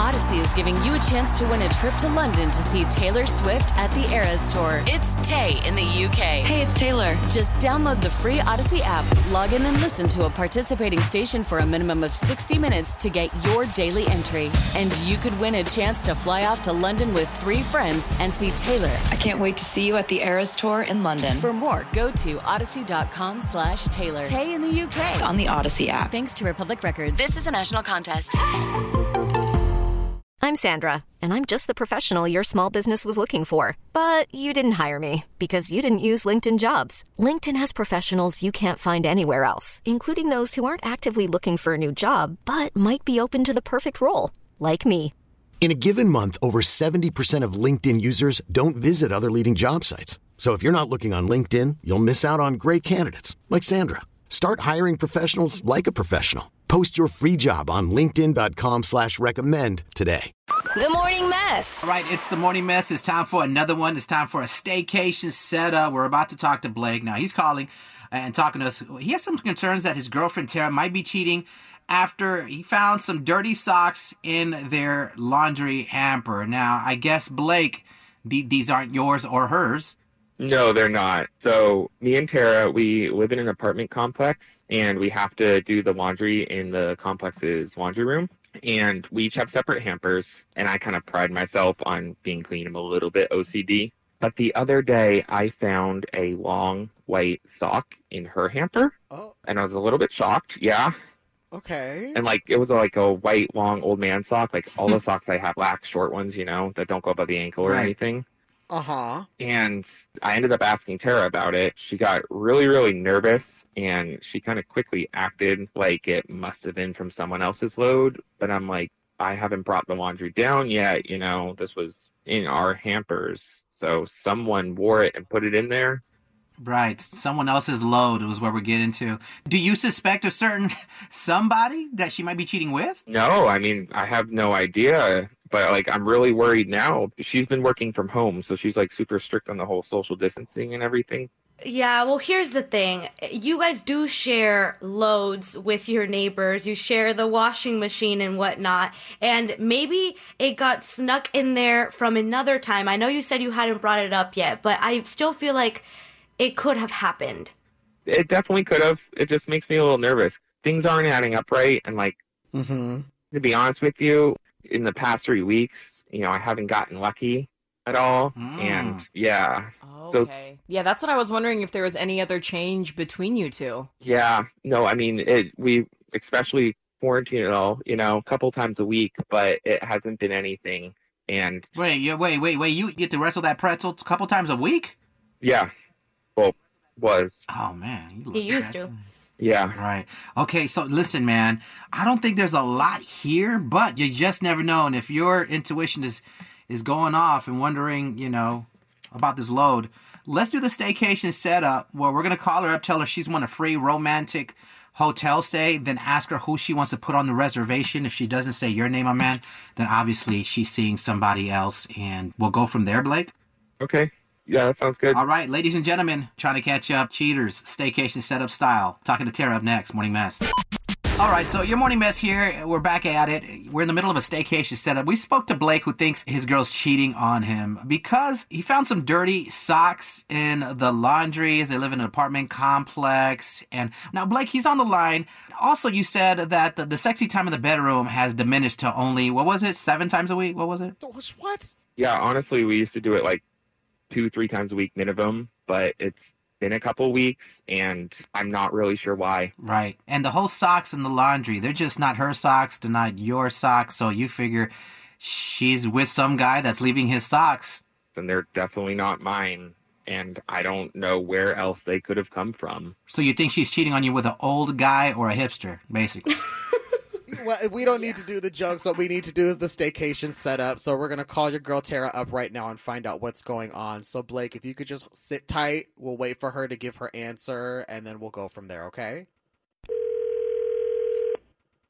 Odyssey is giving you a chance to win a trip to London to see Taylor Swift at the Eras Tour. It's Tay in the UK. Hey, it's Taylor. Just download the free Odyssey app, log in and listen to a participating station for a minimum of 60 minutes to get your daily entry. And you could win a chance to fly off to London with 3 friends and see Taylor. I can't wait to see you at the Eras Tour in London. For more, go to odyssey.com/Taylor. Tay in the UK. It's on the Odyssey app. Thanks to Republic Records. This is a national contest. I'm Sandra, and I'm just the professional your small business was looking for. But you didn't hire me because you didn't use LinkedIn Jobs. LinkedIn has professionals you can't find anywhere else, including those who aren't actively looking for a new job, but might be open to the perfect role, like me. In a given month, over 70% of LinkedIn users don't visit other leading job sites. So if you're not looking on LinkedIn, you'll miss out on great candidates like Sandra. Start hiring professionals like a professional. Post your free job on linkedin.com/recommend today. The Morning Mess. All right, it's the Morning Mess. It's time for another one. It's time for a staycation setup. We're about to talk to Blake. Now, he's calling and talking to us. He has some concerns that his girlfriend, Tara, might be cheating after he found some dirty socks in their laundry hamper. Now, I guess, Blake, these aren't yours or hers. No, they're not. So me and Tara, we live in an apartment complex, and we have to do the laundry in the complex's laundry room. And we each have separate hampers, and I kind of pride myself on being clean. I'm a little bit OCD. But the other day, I found a long white sock in her hamper, and I was a little bit shocked. Yeah. Okay. And it was like a white, long old man sock. Like all the socks I have, black, short ones, that don't go above the ankle or anything. Uh-huh. And I ended up asking Tara about it. She got really, really nervous, and she kind of quickly acted like it must have been from someone else's load. But I'm like, I haven't brought the laundry down yet. This was in our hampers. So someone wore it and put it in there. Right. Someone else's load was where we're getting to. Do you suspect a certain somebody that she might be cheating with? No, I mean, I have no idea. But I'm really worried now. She's been working from home, so she's super strict on the whole social distancing and everything. Yeah, well, here's the thing. You guys do share loads with your neighbors. You share the washing machine and whatnot. And maybe it got snuck in there from another time. I know you said you hadn't brought it up yet, but I still feel like it could have happened. It definitely could have. It just makes me a little nervous. Things aren't adding up right. And to be honest with you, in the past 3 weeks, I haven't gotten lucky at all. And yeah. Okay. Yeah, that's what I was wondering, if there was any other change between you two. Yeah. No, I mean, we especially quarantine it all, a couple times a week, but it hasn't been anything. And wait, you get to wrestle that pretzel a couple times a week? Yeah. Well, was. Oh man. He used to. Yeah. Right. Okay, so listen, man, I don't think there's a lot here, but you just never know. And if your intuition is going off and wondering, about this load, let's do the staycation setup where we're going to call her up, tell her she's won a free romantic hotel stay, then ask her who she wants to put on the reservation. If she doesn't say your name, my man, then obviously she's seeing somebody else, and we'll go from there, Blake. Okay. Yeah, that sounds good. All right, ladies and gentlemen, trying to catch up, cheaters, staycation setup style. Talking to Tara up next, Morning Mess. All right, so your Morning Mess here. We're back at it. We're in the middle of a staycation setup. We spoke to Blake, who thinks his girl's cheating on him because he found some dirty socks in the laundry as they live in an apartment complex. And now, Blake, he's on the line. Also, you said that the sexy time in the bedroom has diminished to only, 7 times a week? What was it? What? Yeah, honestly, we used to do it 2-3 times a week minimum, but it's been a couple weeks, and I'm not really sure why. Right. And the whole socks in the laundry, they're just not her socks, they're not your socks, so you figure she's with some guy that's leaving his socks. And they're definitely not mine, and I don't know where else they could have come from. So you think she's cheating on you with an old guy or a hipster, basically? Well, we don't need to do the jokes. What we need to do is the staycation setup. So we're going to call your girl Tara up right now and find out what's going on. So, Blake, if you could just sit tight, we'll wait for her to give her answer, and then we'll go from there, okay?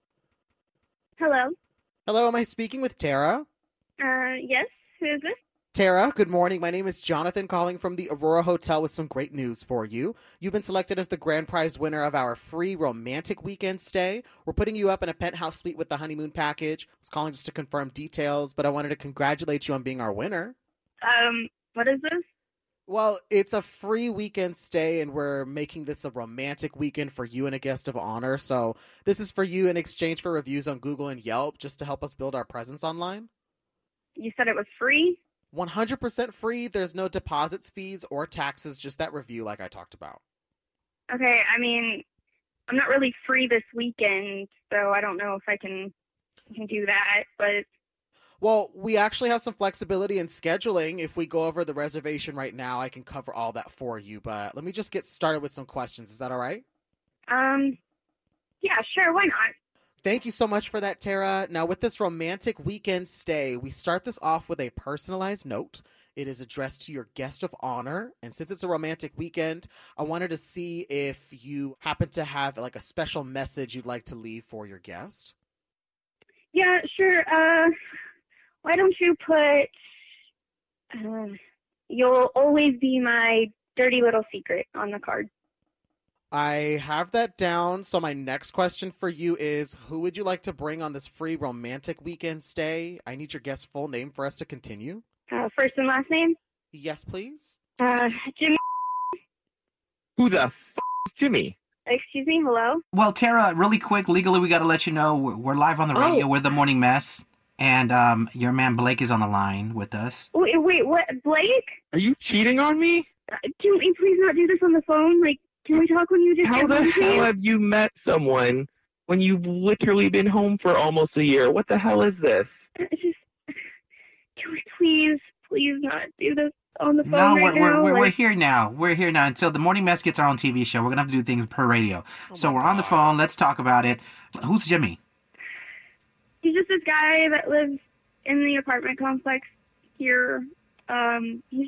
Hello. Hello, am I speaking with Tara? Yes. Who is this? Tara, good morning. My name is Jonathan calling from the Aurora Hotel with some great news for you. You've been selected as the grand prize winner of our free romantic weekend stay. We're putting you up in a penthouse suite with the honeymoon package. I was calling just to confirm details, but I wanted to congratulate you on being our winner. What is this? Well, it's a free weekend stay, and we're making this a romantic weekend for you and a guest of honor. So this is for you in exchange for reviews on Google and Yelp, just to help us build our presence online. You said it was free? 100% free. There's no deposits, fees, or taxes, just that review like I talked about. Okay, I mean, I'm not really free this weekend, so I don't know if I can do that, but... Well, we actually have some flexibility in scheduling. If we go over the reservation right now, I can cover all that for you, but let me just get started with some questions. Is that all right? Yeah, sure, why not? Thank you so much for that, Tara. Now, with this romantic weekend stay, we start this off with a personalized note. It is addressed to your guest of honor, and since it's a romantic weekend, I wanted to see if you happen to have like a special message you'd like to leave for your guest. Yeah, sure, why don't you put, you'll always be my dirty little secret on the card. I have that down. So my next question for you is, who would you like to bring on this free romantic weekend stay? I need your guest's full name for us to continue. First and last name? Yes, please. Jimmy. Who the f*** is Jimmy? Excuse me, hello? Well, Tara, really quick, legally, we got to let you know we're live on the radio. We're the Morning Mess. And your man Blake is on the line with us. Wait, what? Blake? Are you cheating on me? Can we please not do this on the phone? Like, can we talk when you just How the hell have you met someone when you've literally been home for almost a year? What the hell is this? Can we please not do this on the phone No, right now? we're here now. We're here now until the Morning Mess gets our own TV show. We're going to have to do things per radio. So we're on the phone. Let's talk about it. Who's Jimmy? He's just this guy that lives in the apartment complex here. He's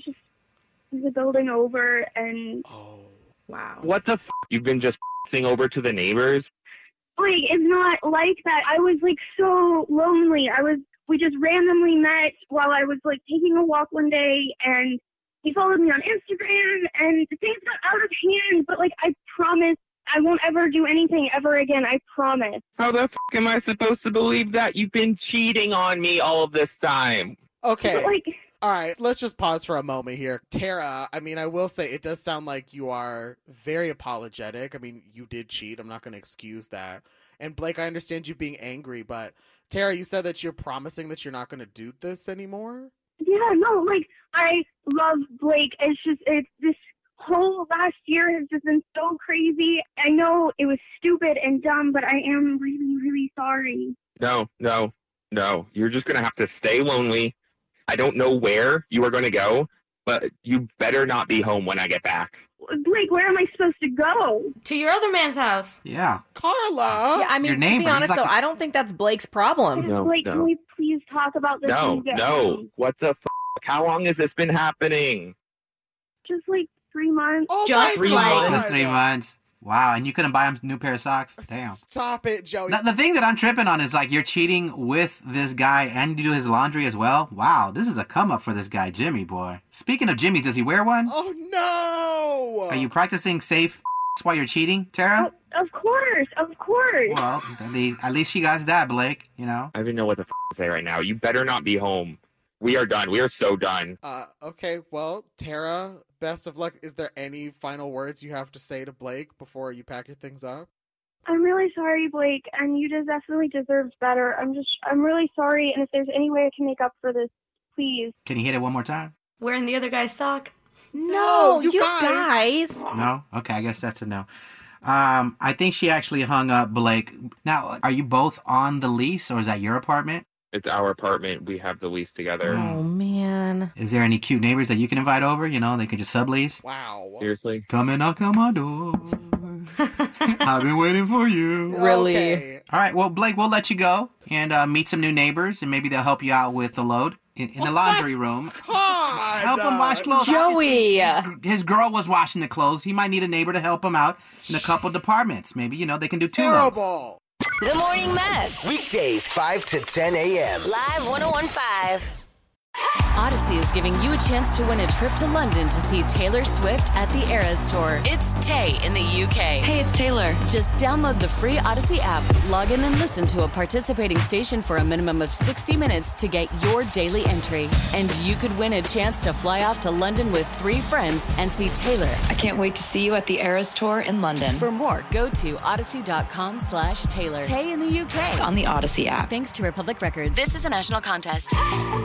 a building over, and... Oh, wow. What the f***? You've been just f***ing over to the neighbors? Like, it's not like that. I was, like, so lonely. We just randomly met while I was, like, taking a walk one day, and he followed me on Instagram, and things got out of hand, but, like, I promise I won't ever do anything ever again. I promise. How the f*** am I supposed to believe that? You've been cheating on me all of this time. Okay. But, like... All right, let's just pause for a moment here. Tara, I mean, I will say it does sound like you are very apologetic. I mean, you did cheat. I'm not going to excuse that. And Blake, I understand you being angry, but Tara, you said that you're promising that you're not going to do this anymore? Yeah, no, like, I love Blake. It's this whole last year has just been so crazy. I know it was stupid and dumb, but I am really, really sorry. No. You're just going to have to stay lonely. I don't know where you are going to go, but you better not be home when I get back. Blake, where am I supposed to go? To your other man's house. Yeah. Carla! Yeah, I mean, Your neighbor, to be honest, he's like though, I don't think that's Blake's problem. No, Blake, no. can we please talk about this? No. when you get home? What the f***? How long has this been happening? Just like 3 months. Oh Just my like- God. Just 3 months. Wow, and you couldn't buy him a new pair of socks? Damn. Stop it, Joey. The thing that I'm tripping on is, like, you're cheating with this guy and you do his laundry as well? Wow, this is a come-up for this guy, Jimmy, boy. Speaking of Jimmy, does he wear one? Oh, no! Are you practicing safe while you're cheating, Tara? Of course. Well, at least she got that, Blake, you know? I don't even know what the f*** to say right now. You better not be home. We are done. We are so done. Okay, well, Tara, best of luck. Is there any final words you have to say to Blake before you pack your things up? I'm really sorry, Blake, and you just definitely deserved better. I'm really sorry, and if there's any way I can make up for this, please. Can you hit it one more time? Wearing the other guy's sock. No, you you guys. guys. No? Okay, I guess that's a no. I think she actually hung up, Blake. Now, are you both on the lease, or is that your apartment? It's our apartment. We have the lease together. Oh, man. Is there any cute neighbors that you can invite over? You know, they could just sublease. Wow. Seriously? Come and knock on my door. I've been waiting for you. Really? Okay. All right, well, Blake, we'll let you go and meet some new neighbors, and maybe they'll help you out with the load in the laundry room. God. Help him wash clothes. Joey. Obviously, his girl was washing the clothes. He might need a neighbor to help him out in a couple departments. Maybe, you know, they can do 2 loads. Terrible. The Morning Mess. Weekdays, 5 to 10 a.m. Live 101.5. Odyssey is giving you a chance to win a trip to London to see Taylor Swift at the Eras Tour. It's Tay in the UK. Hey, it's Taylor. Just download the free Odyssey app, log in and listen to a participating station for a minimum of 60 minutes to get your daily entry. And you could win a chance to fly off to London with 3 friends and see Taylor. I can't wait to see you at the Eras Tour in London. For more, go to odyssey.com/Taylor. Tay in the UK. It's on the Odyssey app. Thanks to Republic Records. This is a national contest.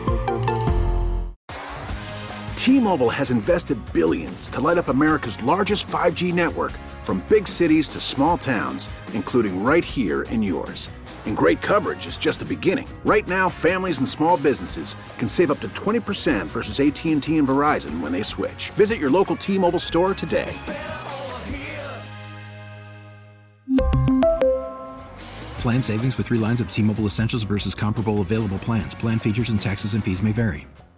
T-Mobile has invested billions to light up America's largest 5G network, from big cities to small towns, including right here in yours. And great coverage is just the beginning. Right now, families and small businesses can save up to 20% versus AT&T and Verizon when they switch. Visit your local T-Mobile store today. Plan savings with 3 lines of T-Mobile Essentials versus comparable available plans. Plan features and taxes and fees may vary.